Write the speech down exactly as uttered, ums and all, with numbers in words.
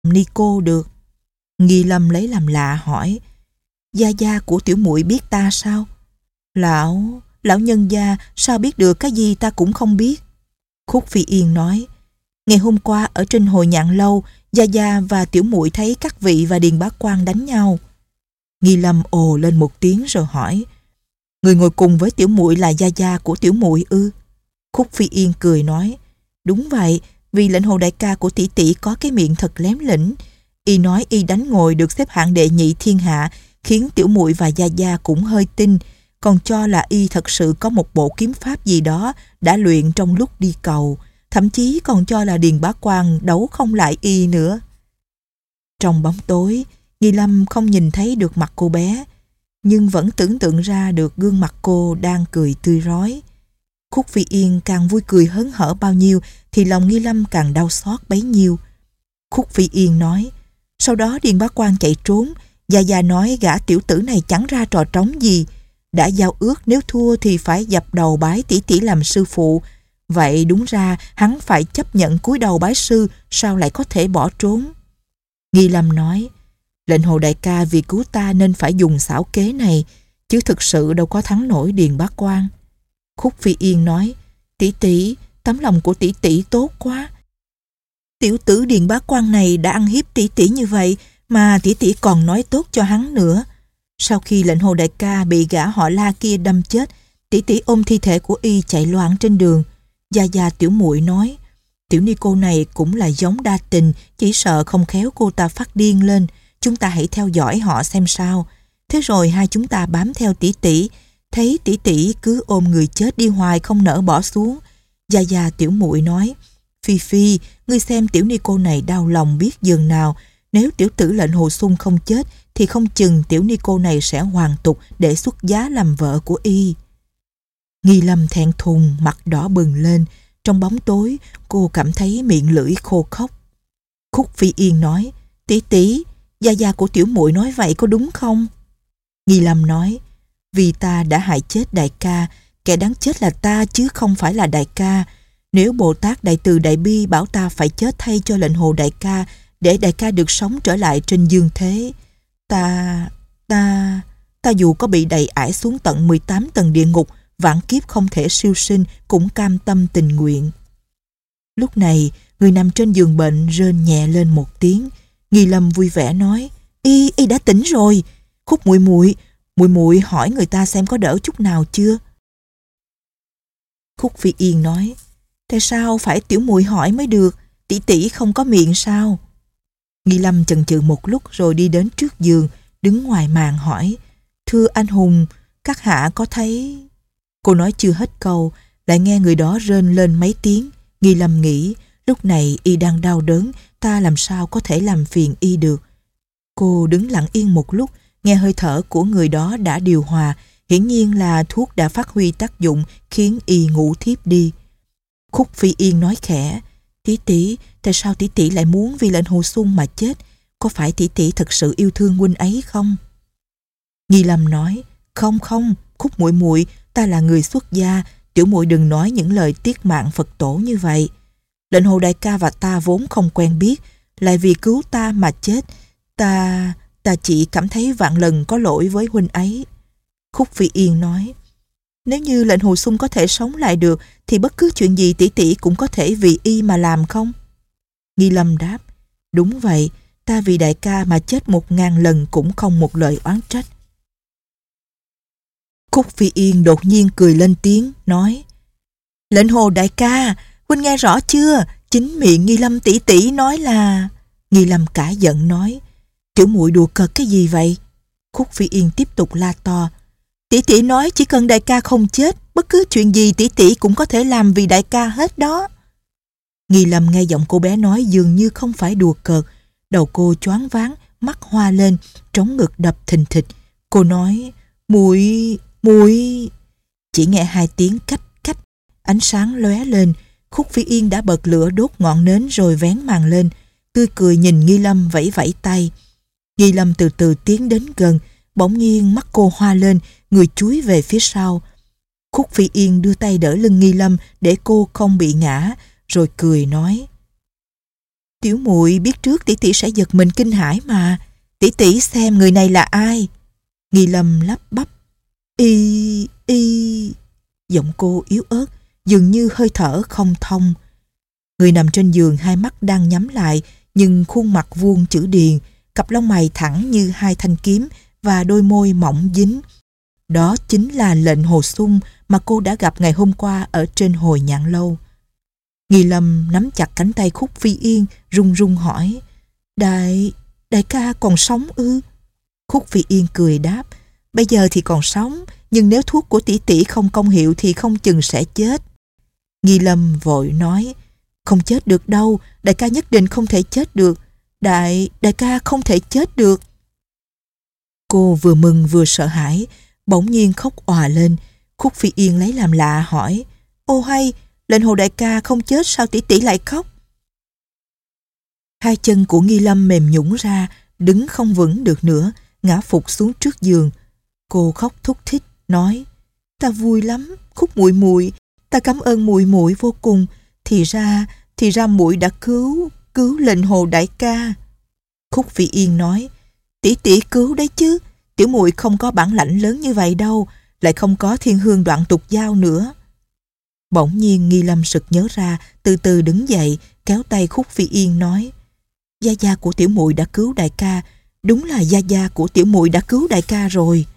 Nico được. Nghi Lâm lấy làm lạ hỏi, gia gia của tiểu muội biết ta sao? Lão, lão nhân gia sao biết được cái gì ta cũng không biết. Khúc Phi Yên nói, ngày hôm qua ở trên hồi nhạn lâu, gia gia và tiểu muội thấy các vị và Điền Bá Quan đánh nhau. Nghi Lâm ồ lên một tiếng rồi hỏi, người ngồi cùng với tiểu muội là gia gia của tiểu muội ư? Khúc Phi Yên cười nói, đúng vậy, vì lệnh hồ đại ca của tỷ tỷ có cái miệng thật lém lĩnh. Y nói y đánh ngồi được xếp hạng đệ nhị thiên hạ, khiến tiểu muội và gia gia cũng hơi tin, còn cho là y thật sự có một bộ kiếm pháp gì đó đã luyện trong lúc đi cầu, thậm chí còn cho là Điền Bá Quan đấu không lại y nữa. Trong bóng tối, Nghi Lâm không nhìn thấy được mặt cô bé, nhưng vẫn tưởng tượng ra được gương mặt cô đang cười tươi rói. Khúc Phi Yên càng vui cười hớn hở bao nhiêu thì lòng Nghi Lâm càng đau xót bấy nhiêu. Khúc Phi Yên nói, sau đó Điền Bá Quan chạy trốn, Gia Gia nói gã tiểu tử này chẳng ra trò trống gì, đã giao ước nếu thua thì phải dập đầu bái tỷ tỷ làm sư phụ. Vậy đúng ra hắn phải chấp nhận cúi đầu bái sư, sao lại có thể bỏ trốn? Nghi Lâm nói, lệnh hồ đại ca vì cứu ta nên phải dùng xảo kế này, chứ thực sự đâu có thắng nổi Điền Bá Quan. Khúc Phi Yên nói, tỷ tỷ, tấm lòng của tỷ tỷ tốt quá. Tiểu tử Điền Bá Quan này đã ăn hiếp tỷ tỷ như vậy mà tỷ tỷ còn nói tốt cho hắn nữa. Sau khi lệnh hồ đại ca bị gã họ La kia đâm chết, tỷ tỷ ôm thi thể của y chạy loạn trên đường. Gia Gia tiểu muội nói, tiểu ni cô này cũng là giống đa tình, chỉ sợ không khéo cô ta phát điên lên, chúng ta hãy theo dõi họ xem sao. Thế rồi hai chúng ta bám theo tỷ tỷ, thấy tỷ tỷ cứ ôm người chết đi hoài không nỡ bỏ xuống. Gia Gia tiểu muội nói, Phi Phi, ngươi xem tiểu ni cô này đau lòng biết dường nào, nếu tiểu tử lệnh hồ sung không chết thì không chừng tiểu ni cô này sẽ hoàn tục để xuất giá làm vợ của y. Nghi Lâm thẹn thùng, mặt đỏ bừng lên. Trong bóng tối, cô cảm thấy miệng lưỡi khô khốc. Khúc Phi Yên nói, tỷ tỷ, gia gia của tiểu muội nói vậy có đúng không? Nghi Lâm nói, vì ta đã hại chết đại ca, kẻ đáng chết là ta chứ không phải là đại ca. Nếu Bồ Tát Đại Từ Đại Bi bảo ta phải chết thay cho lệnh hồ đại ca, để đại ca được sống trở lại trên dương thế, ta, ta, ta dù có bị đày ải xuống tận mười tám tầng địa ngục, vạn kiếp không thể siêu sinh, cũng cam tâm tình nguyện. Lúc này, người nằm trên giường bệnh rên nhẹ lên một tiếng. Nghi Lâm vui vẻ nói, y y đã tỉnh rồi. Khúc muội muội, muội muội hỏi người ta xem có đỡ chút nào chưa. Khúc Phi Yên nói, tại sao phải tiểu muội hỏi mới được, tỷ tỷ không có miệng sao? Nghi Lâm chần chừ một lúc rồi đi đến trước giường, đứng ngoài màn hỏi, thưa anh hùng, các hạ có thấy... Cô nói chưa hết câu, lại nghe người đó rên lên mấy tiếng. Nghi Lâm nghĩ, lúc này y đang đau đớn, ta làm sao có thể làm phiền y được. Cô đứng lặng yên một lúc, nghe hơi thở của người đó đã điều hòa, hiển nhiên là thuốc đã phát huy tác dụng khiến y ngủ thiếp đi. Khúc Phi Yên nói khẽ, tỷ tỷ, tại sao tỷ tỷ lại muốn vì lệnh hồ sung mà chết? Có phải tỷ tỷ thật sự yêu thương huynh ấy không? Nghi Lâm nói, không không, Khúc muội muội, ta là người xuất gia, tiểu muội đừng nói những lời tiết mạng Phật tổ như vậy. Lệnh hồ đại ca và ta vốn không quen biết, lại vì cứu ta mà chết. Ta, ta chỉ cảm thấy vạn lần có lỗi với huynh ấy. Khúc Phi Yên nói, nếu như lệnh hồ sung có thể sống lại được thì bất cứ chuyện gì tỷ tỷ cũng có thể vì y mà làm không? Nghi Lâm đáp, đúng vậy, ta vì đại ca mà chết một ngàn lần cũng không một lời oán trách. Khúc Phi Yên đột nhiên cười lên tiếng, nói, lệnh hồ đại ca, huynh nghe rõ chưa? Chính miệng Nghi Lâm tỷ tỷ nói là... Nghi Lâm cả giận nói, tiểu muội đùa cợt cái gì vậy? Khúc Phi Yên tiếp tục la to, tỷ tỷ nói chỉ cần đại ca không chết, bất cứ chuyện gì tỷ tỷ cũng có thể làm vì đại ca hết đó. Nghi Lâm nghe giọng cô bé nói dường như không phải đùa cợt, đầu cô choáng váng, mắt hoa lên, trống ngực đập thình thịch. Cô nói, muội, muội. Chỉ nghe hai tiếng cách cách, ánh sáng lóe lên. Khúc Phi Yên đã bật lửa đốt ngọn nến rồi vén màn lên, tươi cười nhìn Nghi Lâm vẫy vẫy tay. Nghi Lâm từ từ tiến đến gần, bỗng nhiên mắt cô hoa lên, người chúi về phía sau. Khúc Phi Yên đưa tay đỡ lưng Nghi Lâm để cô không bị ngã, rồi cười nói, Tiểu muội biết trước tỷ tỷ sẽ giật mình kinh hãi mà. Tỷ tỷ xem người này là ai? Nghi Lâm lắp bắp. Y, y... Giọng cô yếu ớt, dường như hơi thở không thông. Người nằm trên giường hai mắt đang nhắm lại, nhưng khuôn mặt vuông chữ điền, cặp lông mày thẳng như hai thanh kiếm và đôi môi mỏng dính. Đó chính là lệnh Hồ Xung mà cô đã gặp ngày hôm qua ở trên Hồi Nhạn Lâu. Nghi Lâm nắm chặt cánh tay Khúc Phi Yên, run run hỏi: Đại, đại ca còn sống ư? Khúc Phi Yên cười đáp: Bây giờ thì còn sống, nhưng nếu thuốc của tỷ tỷ không công hiệu thì không chừng sẽ chết. Nghi Lâm vội nói: Không chết được đâu, đại ca nhất định không thể chết được. Đại, đại ca không thể chết được. Cô vừa mừng vừa sợ hãi, bỗng nhiên khóc òa lên. Khúc Phi Yên lấy làm lạ hỏi: Ô hay, lệnh Hồ đại ca không chết sao tỷ tỷ lại khóc? Hai chân của Nghi Lâm mềm nhũn ra, đứng không vững được nữa, ngã phục xuống trước giường. Cô khóc thúc thích nói: Ta vui lắm, Khúc muội muội, ta cảm ơn muội muội vô cùng. Thì ra, thì ra muội đã cứu, cứu lệnh Hồ đại ca. Khúc Phi Yên nói: Tỷ tỷ cứu đấy chứ, tiểu muội không có bản lãnh lớn như vậy đâu, lại không có thiên hương đoạn tục giao nữa. Bỗng nhiên Nghi Lâm sực nhớ ra, từ từ đứng dậy, kéo tay Khúc Phi Yên nói: Gia gia của tiểu muội đã cứu đại ca, đúng là gia gia của tiểu muội đã cứu đại ca rồi.